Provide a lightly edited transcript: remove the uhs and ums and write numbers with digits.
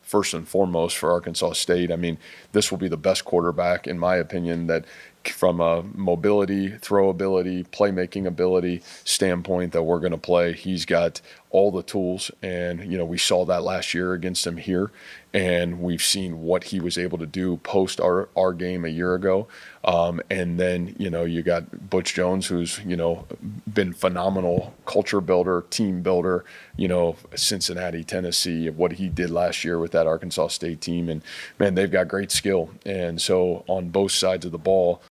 first and foremost for Arkansas State. I mean, this will be the best quarterback, in my opinion, that from a mobility, throw ability, playmaking ability standpoint that we're going to play. He's got all the tools, and, we saw that last year against him here, and we've seen what he was able to do post our game a year ago. And then, you got Butch Jones, who's, been phenomenal culture builder, team builder, Cincinnati, Tennessee, what he did last year with that Arkansas State team. And, man, they've got great skill. And so on both sides of the ball,